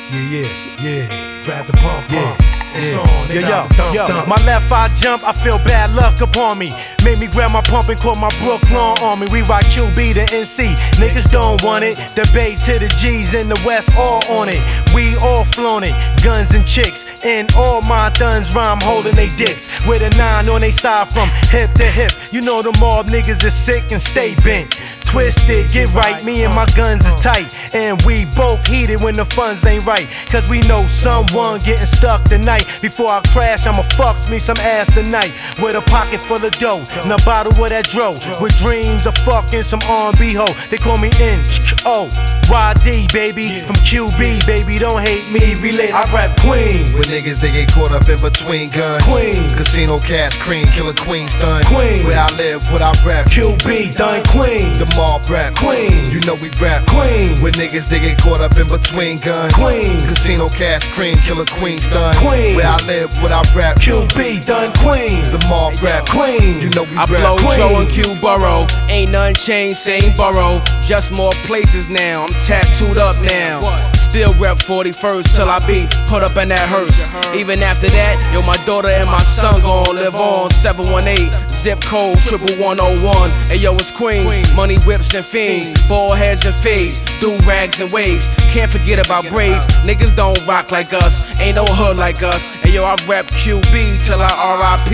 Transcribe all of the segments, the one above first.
Grab the pump, it's on. Yo, my left eye jump, I feel bad luck upon me. Made me grab my pump and call my Brooklyn on me. We rock QB to NC, niggas don't want it. The Bay to the G's in the West, all on it. We all flown it, guns and chicks. And all my thuns rhyme holding they dicks. With a 9 on they side from hip to hip. You know the mob niggas is sick and stay bent. Twisted, get right, me and my guns is tight. And we both heated when the funds ain't right. Cause we know someone getting stuck tonight. Before I crash, I'ma fucks me some ass tonight. With a pocket full of dough and a bottle of that dro. With dreams of fucking some R&B hoe. They call me N-O-Y-D, baby. From QB, baby, don't hate me, relate. I rap Queens. With niggas, they get caught up in between guns. Queens. Casino, cash, cream, killer queens done. Queens. Where I live, what I rap. QB, done Queens. The mob rap. Queens. You know we rap. Queens. With niggas, they get caught up in between guns. Queens. Casino, cash, cream, killer queens done. Queens. Where I live, what I rap. QB, done Queens. The mob rap. Queens. You know we I rap. blow Queens. Joe and Q Borough. Ain't none changed, same borough. Just more places now. I'm tattooed up now. Still rep 41st till I be put up in that hearse. Even after that, yo, my daughter and my son gon' live on. 718, zip code 11101. Hey yo, it's Queens, money whips and fiends, ball heads and fades, do rags and waves. Can't forget about braids. Niggas don't rock like us, ain't no hood like us. Hey yo, I rep QB till I RIP.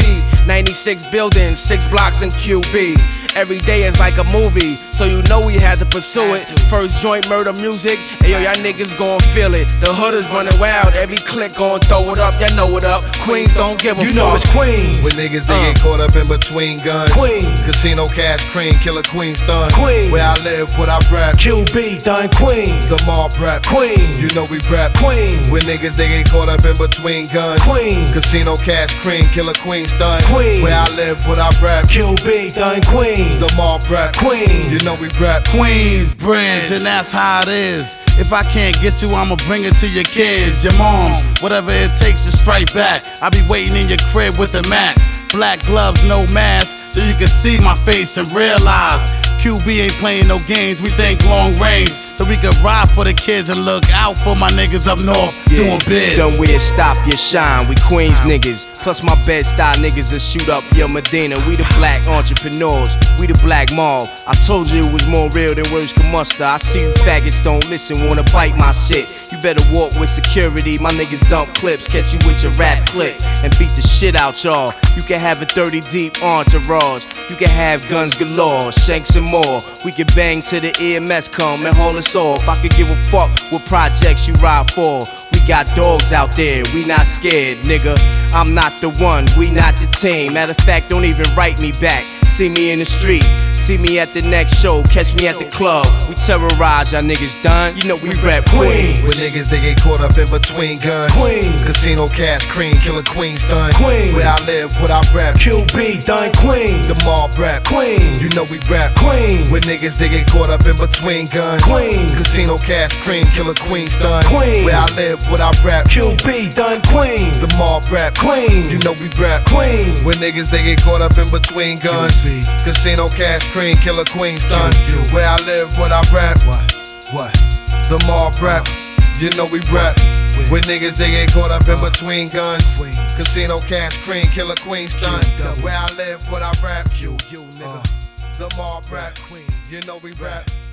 96 buildings, 6 blocks in QB. Every day is like a movie, so you know we had to pursue it. First joint murder music, ayo, y'all niggas gon' feel it. The hood is running wild, every click gon' throw it up, y'all know it up. Queens don't give a fuck. You know it's Queens. With niggas, they get caught up in between guns. Queens. Casino, cash, cream, killer queens done. Queens. Where I live, what I rap. QB, done Queens. The mob rap. Queens. You know we rap. Queens. With niggas, they get caught up in between guns. Queens. Casino, cash, cream, killer queens done. Queens. Where I live, what I rap. QB, done Queens. The mob rap. Queens. You know we rap. Queensbridge, and that's how it is. If I can't get you, I'ma bring it to your kids, your moms, whatever it takes to strike back. I be waiting in your crib with the Mac. Black gloves, no mask, so you can see my face and realize QB ain't playing no games, we think long range. So we can ride for the kids and look out for my niggas up north doing biz. Done where stop your shine, we Queens niggas. Plus my Bed-Stuy niggas that shoot up your Medina. We the black entrepreneurs, we the black mob. I told you it was more real than words can muster. I see you faggots don't listen, wanna bite my shit. You better walk with security, my niggas dump clips. Catch you with your rap clip and beat the shit out y'all. You can have a 30 deep entourage. You can have guns galore, shanks and more. We can bang till the EMS come and haul us off. I could give a fuck what projects you ride for. We got dogs out there, we not scared, nigga. I'm not the one, we not the team. Matter of fact, don't even write me back. See me in the street, see me at the next show, catch me at the club. We terrorize y'all niggas done, you know we rap Queens. With niggas, they get caught up in between guns. Queens. Casino, cash, cream, killer queens done. Queens. Where I live, what I rap. QB, done Queens. The mob rap. Queens. You know we rap. Queens. With niggas, they get caught up in between guns. Queens. Casino, cash, cream, killer queens done. Queens. Where I live, what I rap. QB, done Queens. The mob rap. Queens. You know we rap. Queens. With niggas, they get caught up in between guns. Casino, cash, cream, killer queens done. Where I live, what I rap. What? The mob rap. You know we rap. With niggas, they get caught up in between guns. Casino, cash, cream, killer queens done. Where I live, what I rap. The mob rap. You know we rap.